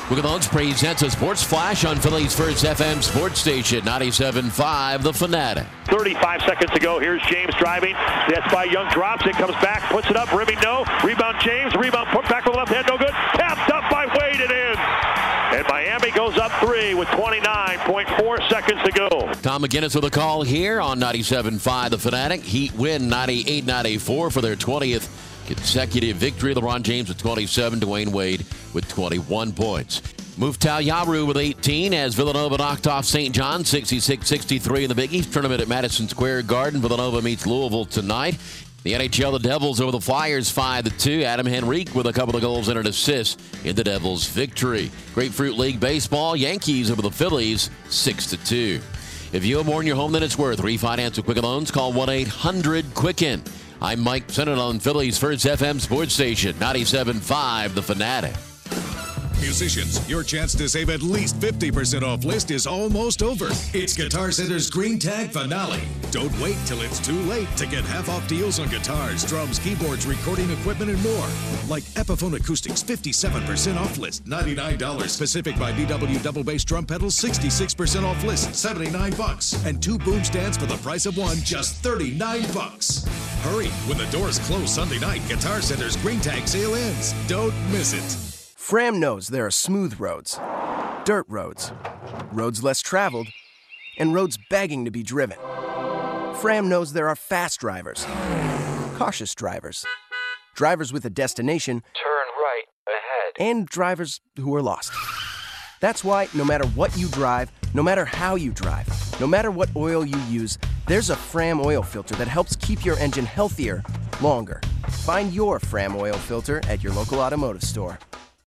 Wiggins presents a sports flash on Philly's first FM sports station, 97.5 The Fanatic. 35 seconds to go. Here's James driving. That's by Young. Drops it, comes back, puts it up. Rimming, no. Rebound, James. Rebound, put back with the left hand, no good. Tapped up by Wade, it in. And Miami goes up 3 with 29.4 seconds to go. Tom McGinnis with a call here on 97.5 The Fanatic. Heat win 98-94 for their 20th consecutive victory. LeBron James with 27, Dwayne Wade with 21 points. Muftal Yaru with 18 as Villanova knocked off St. John 66-63 in the Big East tournament at Madison Square Garden. Villanova meets Louisville tonight. The NHL, the Devils over the Flyers 5-2. Adam Henrique with a couple of goals and an assist in the Devils' victory. Grapefruit League Baseball, Yankees over the Phillies 6-2. If you have more in your home than it's worth, refinance with Quicken Loans. Call 1-800-QUICKEN. I'm Mike Sennett on Philly's first FM sports station, 97.5 The Fanatic. Musicians, your chance to save at least 50% off list is almost over. It's Guitar Center's Green Tag Finale. Don't wait till it's too late to get half-off deals on guitars, drums, keyboards, recording equipment, and more. Like Epiphone Acoustics, 57% off list, $99. Pacific by DW double bass drum pedals, 66% off list, $79. And 2 boom stands for the price of one, just $39. Hurry, when the doors close Sunday night, Guitar Center's Green Tag sale ends. Don't miss it. Fram knows there are smooth roads, dirt roads, roads less traveled, and roads begging to be driven. Fram knows there are fast drivers, cautious drivers, drivers with a destination, turn right ahead, and drivers who are lost. That's why no matter what you drive, no matter how you drive, no matter what oil you use, there's a Fram oil filter that helps keep your engine healthier longer. Find your Fram oil filter at your local automotive store.